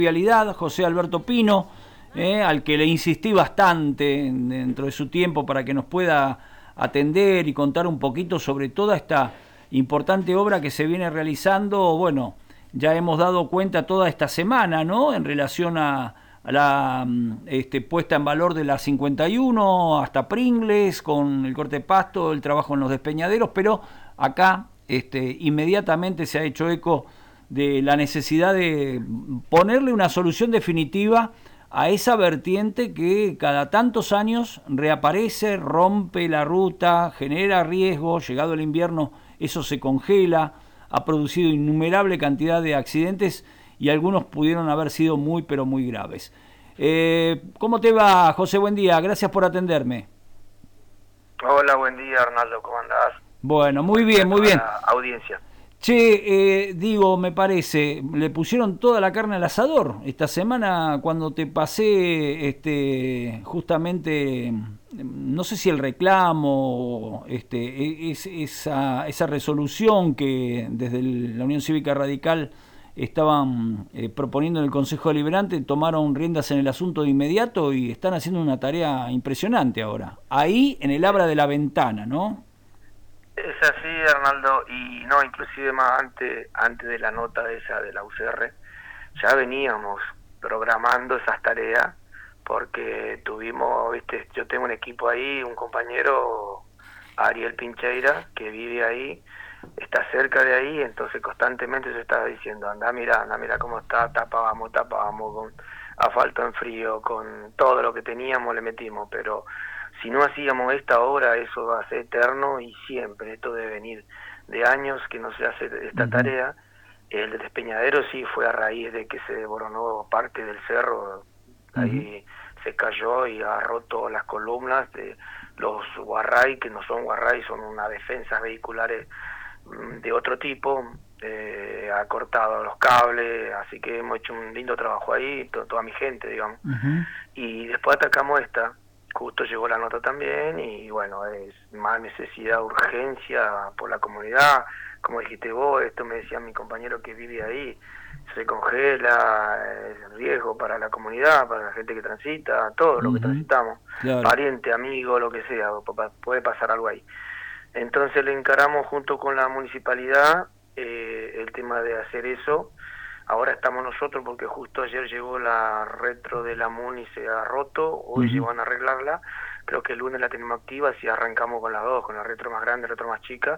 Vialidad, José Alberto Pino, al que le insistí bastante dentro de su tiempo para que nos pueda atender y contar un poquito sobre toda esta importante obra que se viene realizando. Bueno, ya hemos dado cuenta toda esta semana, ¿no?, en relación a la puesta en valor de la 51 hasta Pringles, con el corte de pasto, el trabajo en los despeñaderos, pero acá inmediatamente se ha hecho eco de la necesidad de ponerle una solución definitiva a esa vertiente que cada tantos años reaparece, rompe la ruta, genera riesgo. Llegado el invierno eso se congela, ha producido innumerable cantidad de accidentes y algunos pudieron haber sido muy pero muy graves. ¿Cómo te va, José? Buen día, gracias por atenderme. Hola, buen día, Arnaldo, ¿cómo andás? Bueno, muy bien, muy bien. Audiencia. Che, me parece, le pusieron toda la carne al asador esta semana cuando te pasé justamente, no sé si el reclamo, esa resolución que desde la Unión Cívica Radical estaban proponiendo en el Consejo Deliberante. Tomaron riendas en el asunto de inmediato y están haciendo una tarea impresionante ahora. Ahí en el Abra de la Ventana, ¿no? Es así, Arnaldo, y no, inclusive más antes de la nota esa de la UCR, ya veníamos programando esas tareas, porque tuvimos, yo tengo un equipo ahí, un compañero, Ariel Pincheira, que vive ahí, está cerca de ahí, entonces constantemente se estaba diciendo, anda mira cómo está, tapábamos con asfalto en frío, con todo lo que teníamos le metimos, pero si no hacíamos esta obra, eso va a ser eterno y siempre. Esto debe venir de años que no se hace esta tarea. El despeñadero sí fue a raíz de que se desboronó parte del cerro. Ahí se cayó y agarró todas las columnas de los guarray, que no son guarray, son unas defensas vehiculares de otro tipo. Ha cortado los cables, así que hemos hecho un lindo trabajo ahí, toda mi gente, digamos. Y después atacamos esta. Justo llegó la nota también y bueno, es más necesidad, urgencia por la comunidad. Como dijiste vos, esto me decía mi compañero que vive ahí, se congela, es riesgo para la comunidad, para la gente que transita, todo lo que transitamos, claro. Pariente, amigo, lo que sea, puede pasar algo ahí. Entonces le encaramos junto con la municipalidad el tema de hacer eso. Ahora estamos nosotros porque justo ayer llegó la retro de la MUNI, se ha roto, hoy van a arreglarla, creo que el lunes la tenemos activa, si arrancamos con las dos, con la retro más grande, la retro más chica,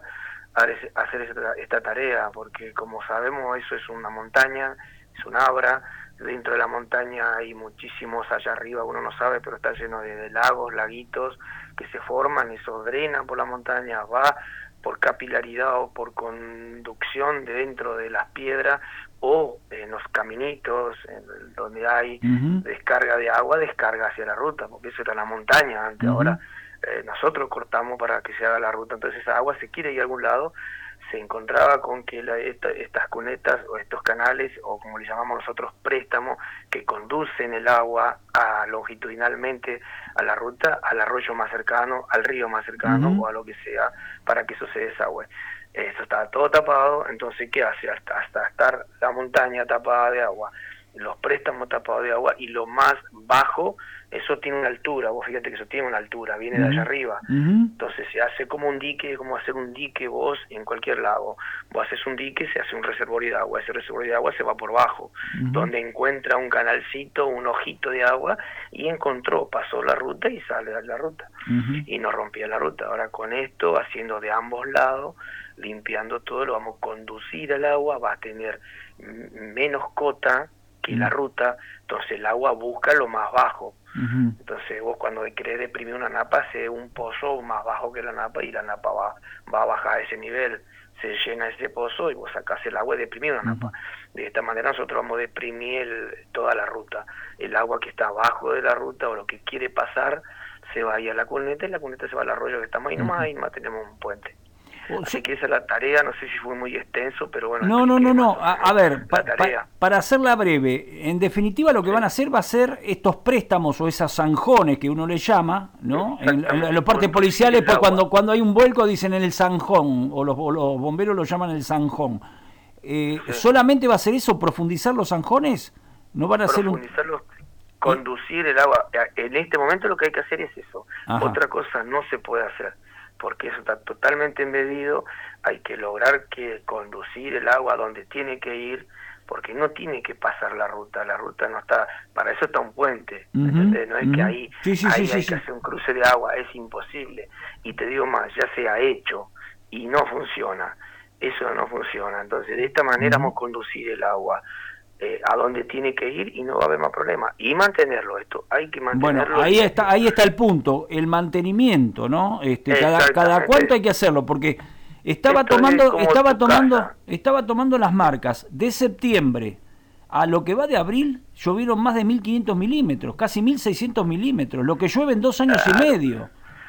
hacer esta tarea, porque como sabemos eso es una montaña, es un abra, dentro de la montaña hay muchísimos allá arriba, uno no sabe, pero está lleno de lagos, laguitos que se forman, eso drena por la montaña, va por capilaridad o por conducción de dentro de las piedras o en los caminitos donde hay descarga de agua, descarga hacia la ruta, porque eso era la montaña antes. Ahora nosotros cortamos para que se haga la ruta, entonces esa agua se quiere ir a algún lado. Se encontraba con que estas cunetas o estos canales, o como le llamamos nosotros préstamos, que conducen el agua longitudinalmente a la ruta, al arroyo más cercano, al río más cercano o a lo que sea, para que eso se desagüe. Eso estaba todo tapado, entonces ¿qué hace? Hasta estar la montaña tapada de agua, los préstamos tapados de agua, y lo más bajo, eso tiene una altura, vos fíjate que eso tiene una altura, viene de allá arriba, entonces se hace como un dique, como hacer un dique vos en cualquier lago, vos haces un dique, se hace un reservorio de agua, ese reservorio de agua se va por bajo, donde encuentra un canalcito, un ojito de agua, y pasó la ruta y sale de la ruta, y no rompía la ruta. Ahora con esto, haciendo de ambos lados, limpiando todo, lo vamos a conducir al agua, va a tener menos cota que la ruta, entonces el agua busca lo más bajo. Entonces vos cuando querés deprimir una napa, hace un pozo más bajo que la napa y la napa va a bajar a ese nivel, se llena ese pozo y vos sacás el agua y deprimís una napa. De esta manera nosotros vamos a deprimir toda la ruta. El agua que está abajo de la ruta o lo que quiere pasar se va ahí a la cuneta y la cuneta se va al arroyo que estamos ahí nomás tenemos un puente. Así que esa es la tarea, no sé si fue muy extenso, pero bueno. No. A ver, para hacerla breve, en definitiva lo que van a hacer va a ser estos préstamos o esas zanjones que uno le llama, ¿no? En los partes policiales, pues cuando hay un vuelco dicen en el zanjón, o los bomberos lo llaman el zanjón. ¿Solamente va a ser eso, profundizar los zanjones? No van a hacer profundizarlo, conducir el agua. En este momento lo que hay que hacer es eso. Ajá. Otra cosa no se puede hacer, porque eso está totalmente embebido. Hay que lograr que conducir el agua donde tiene que ir, porque no tiene que pasar la ruta no está, para eso está un puente, ¿entendés? No es que ahí, hay que hacer un cruce de agua, es imposible. Y te digo más, ya se ha hecho y no funciona, eso no funciona. Entonces de esta manera vamos a conducir el agua a donde tiene que ir y no va a haber más problema. Y mantenerlo, esto hay que mantenerlo. Bueno, ahí está el punto, el mantenimiento, ¿no? Cada cuánto hay que hacerlo, porque estaba tomando las marcas de septiembre a lo que va de abril, llovieron más de 1.500 milímetros, casi 1.600 milímetros, lo que llueve en 2 años y medio,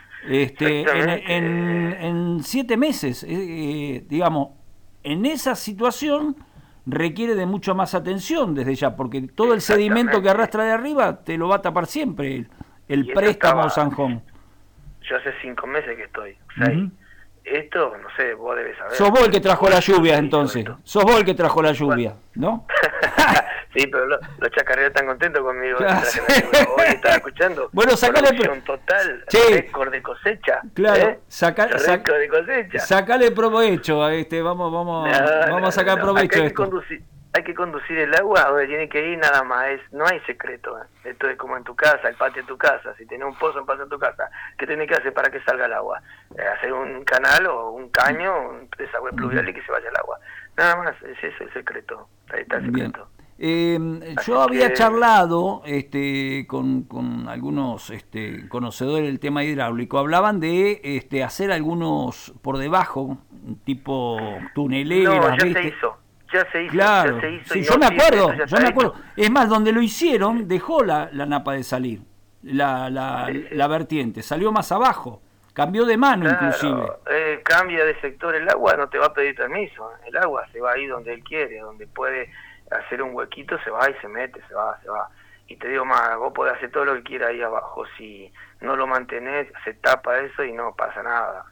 en 7 meses, digamos, en esa situación requiere de mucha más atención desde ya, porque todo el sedimento que arrastra de arriba te lo va a tapar siempre el préstamo Sanjón. Yo hace 5 meses que estoy, 6. Esto, no sé, vos debes saber. Sos vos el que trajo la lluvia, entonces. Sos vos el que trajo la lluvia, ¿no? Sí, pero los chacarreros están contentos conmigo. Hoy estaba escuchando. Bueno, sacale total, récord de cosecha. Claro, récord de cosecha. Sacale provecho a vamos a sacar provecho de esto. Hay que conducir el agua a donde tiene que ir, nada más. No hay secreto. Esto es como en tu casa, el patio de tu casa. Si tenés un pozo en patio de tu casa, ¿qué tenés que hacer para que salga el agua? Hacer un canal o un caño, un desagüe pluvial y que se vaya el agua. Nada más, ese es el secreto. Ahí está el secreto. Yo había charlado con algunos conocedores del tema hidráulico. Hablaban de hacer algunos por debajo, tipo tuneleras. No, ya se hizo. Claro, sí, yo me acuerdo. Es más, donde lo hicieron, dejó la napa de salir, la vertiente, salió más abajo, cambió de mano inclusive. Cambia de sector el agua, no te va a pedir permiso, el agua se va ahí donde él quiere, donde puede hacer un huequito, se va y se mete, se va. Y te digo más, vos podés hacer todo lo que quieras ahí abajo, si no lo mantenés, se tapa eso y no pasa nada.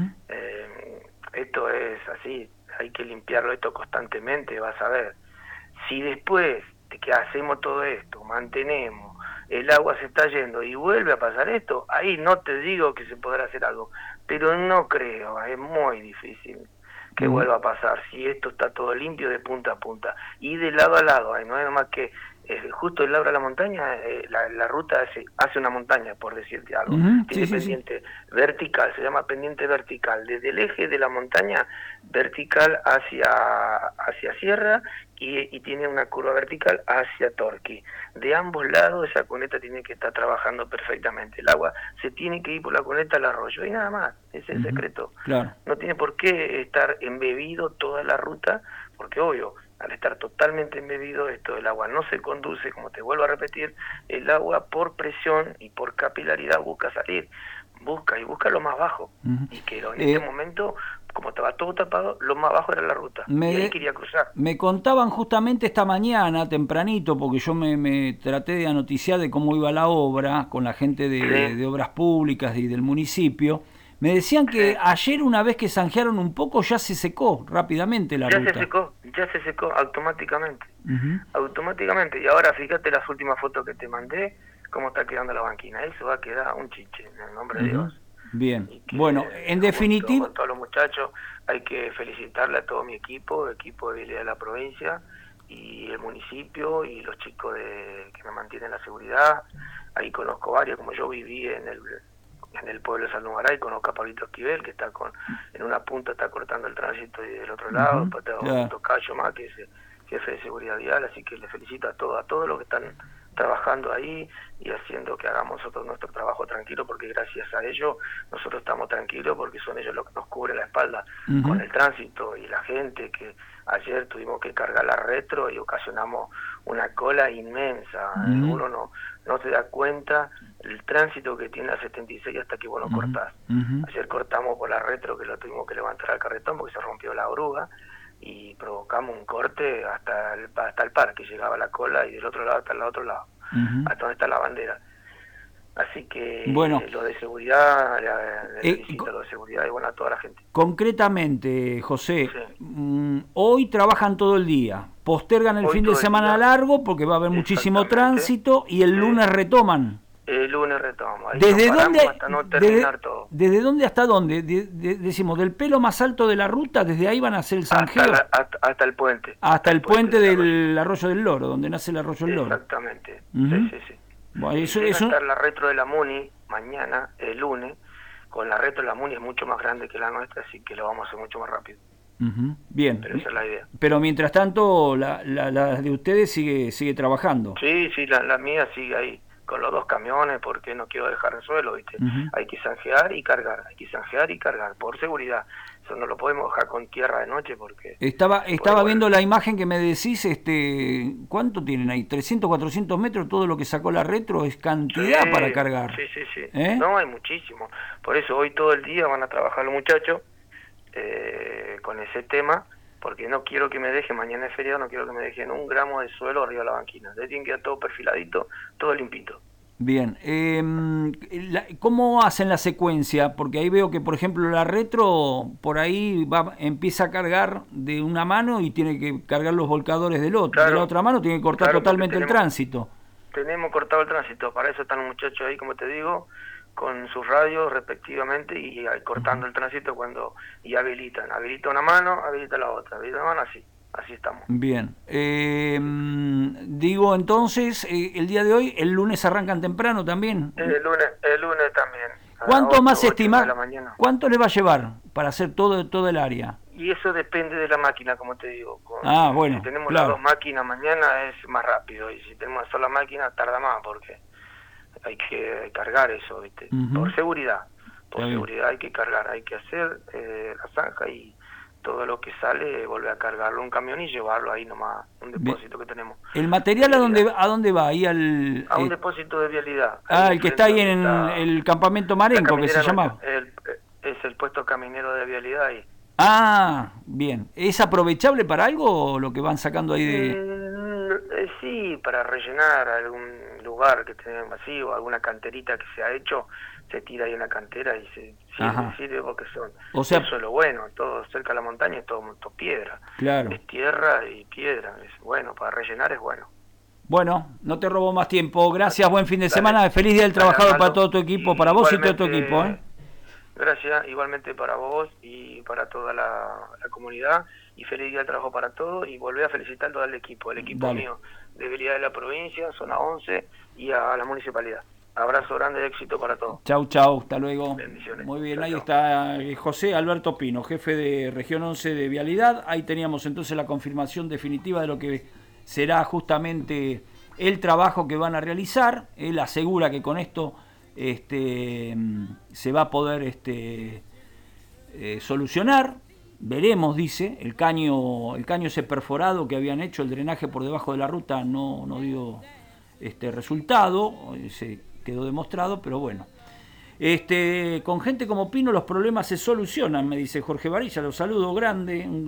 Esto es así. Hay que limpiarlo esto constantemente, vas a ver. Si después de que hacemos todo esto, mantenemos, el agua se está yendo y vuelve a pasar esto, ahí no te digo que se podrá hacer algo, pero no creo, es muy difícil que vuelva a pasar, si esto está todo limpio de punta a punta, y de lado a lado, no hay más que justo el lado de la montaña, la ruta hace una montaña, por decirte algo. Tiene pendiente vertical, se llama pendiente vertical, desde el eje de la montaña vertical hacia sierra y tiene una curva vertical hacia Torquí. De ambos lados esa cuneta tiene que estar trabajando perfectamente. El agua se tiene que ir por la cuneta al arroyo y nada más, ese es el secreto. Claro. No tiene por qué estar embebido toda la ruta, porque obvio, al estar totalmente embebido esto, el agua no se conduce, como te vuelvo a repetir, el agua por presión y por capilaridad busca salir, busca lo más bajo, y que en este momento, como estaba todo tapado, lo más bajo era la ruta, y ahí quería cruzar. Me contaban justamente esta mañana, tempranito, porque yo me traté de anoticiar de cómo iba la obra, con la gente de Obras Públicas y del municipio. Me decían que ayer, una vez que zanjearon un poco, ya se secó rápidamente la ruta. Ya se secó automáticamente. Automáticamente. Y ahora fíjate las últimas fotos que te mandé, cómo está quedando la banquina. Eso va a quedar un chiche, en el nombre de Dios. Bien. Bueno, en definitiva... Con todos los muchachos, hay que felicitarle a todo mi equipo de Vialidad de la provincia, y el municipio, y los chicos que me mantienen la seguridad. Ahí conozco varios, como yo viví en el pueblo de Saldumaray, conozco a Pablito Esquivel, que está en una punta está cortando el tránsito, y del otro lado, un tocayo más, que es el jefe de seguridad vial, así que le felicito a todos los que están trabajando ahí y haciendo que hagamos nosotros nuestro trabajo tranquilo, porque gracias a ellos nosotros estamos tranquilos, porque son ellos los que nos cubren la espalda con el tránsito, y la gente que ayer tuvimos que cargar la retro y ocasionamos una cola inmensa. Uno no se da cuenta el tránsito que tiene la 76 hasta que vos lo cortás. Ayer cortamos por la retro, que lo tuvimos que levantar al carretón porque se rompió la oruga, y provocamos un corte hasta el parque, llegaba la cola, y del otro lado hasta el otro lado, hasta donde está la bandera. Así que Bueno, lo de seguridad, le eh, felicito a lo de seguridad y bueno, a toda la gente. concretamente, José, Sí. hoy trabajan todo el día, postergan el Hoy fin de todo el semana día, largo porque va a haber muchísimo exactamente. tránsito y el Sí. lunes retoman. El lunes retomamos. Ahí nos ¿Desde paramos dónde, hasta no terminar todo. desde dónde hasta dónde? Decimos, del pelo más alto de la ruta, desde ahí van a hacer el zanjeo Hasta el puente. hasta el puente Del arroyo. del Arroyo del Loro, donde nace el Arroyo del Loro. Exactamente. Sí, Ujú. sí, sí. Bueno, Y eso, llega a eso, estar la retro de la Muni mañana, el lunes. Con la retro de la Muni es mucho más grande que la nuestra, así que lo vamos a hacer mucho más rápido. bien. Pero esa es la idea. Pero mientras tanto, la de ustedes sigue trabajando. Sí, sí, la mía sigue ahí con los dos camiones porque no quiero dejar el suelo, ¿viste? Ujú. Hay que zanjear y cargar, por seguridad. Eso no lo podemos dejar con tierra de noche porque... Estaba bueno, viendo la imagen que me decís, ¿cuánto tienen ahí? 300, 400 metros, todo lo que sacó la retro es cantidad para cargar. sí, sí, sí. ¿Eh? No, hay muchísimo. Por eso hoy todo el día van a trabajar los muchachos con ese tema, porque no quiero que me deje, mañana es feriado, no quiero que me dejen un gramo de suelo arriba de la banquina. Entonces tiene que quedar todo perfiladito, todo limpito. Bien, ¿cómo hacen la secuencia? Porque ahí veo que, por ejemplo, la retro por ahí empieza a cargar de una mano y tiene que cargar los volcadores del otro. Claro, De la otra mano tiene que cortar claro, totalmente el tránsito. Tenemos cortado el tránsito, para eso están los muchachos ahí, como te digo, con sus radios respectivamente y ahí cortando el tránsito cuando y habilitan. Habilita una mano, habilita la otra, habilita una mano, así estamos. Bien, digo entonces, el día de hoy, el lunes arrancan temprano también. El lunes también. ¿Cuánto más estimás? De la mañana. ¿Cuánto le va a llevar para hacer todo el área? Y eso depende de la máquina, como te digo. Bueno, si tenemos claro. las dos máquinas mañana es más rápido y si tenemos una sola máquina tarda más porque hay que cargar eso, ¿viste? Por seguridad. Por seguridad hay que cargar, hay que hacer la zanja y todo lo que sale volver a cargarlo en un camión y llevarlo ahí nomás, un depósito que tenemos. ¿El material a dónde va? Ahí a un depósito de vialidad. El que está ahí en el campamento Marenco, que se llama. Es el puesto caminero de vialidad ahí. Ah, bien. ¿Es aprovechable para algo lo que van sacando ahí de...? Sí, para rellenar algún lugar que tengan vacío, alguna canterita que se ha hecho, se tira ahí en la cantera y sirve porque eso es lo bueno, todo cerca de la montaña es todo piedra. Claro. Es tierra y piedra, es bueno, para rellenar es bueno. Bueno, no te robo más tiempo. Gracias, buen fin de semana. Feliz Día del Trabajador para todo tu equipo, para vos y todo tu equipo. Gracias, igualmente para vos y para toda la comunidad. Y feliz día del trabajo para todos. Y volver a felicitar a todo el equipo mío de Vialidad de la provincia, zona 11 y a la municipalidad. Abrazo grande de éxito para todos. Chau, hasta luego. Bendiciones. Muy bien, chau, ahí chau. está José Alberto Pino, jefe de Región 11 de Vialidad. Ahí teníamos entonces la confirmación definitiva de lo que será justamente el trabajo que van a realizar. Él asegura que con esto se va a poder solucionar. Veremos, dice, el caño ese perforado que habían hecho, el drenaje por debajo de la ruta no dio resultado, se quedó demostrado, pero bueno. Con gente como Pino los problemas se solucionan, me dice Jorge Varilla, lo saludo grande.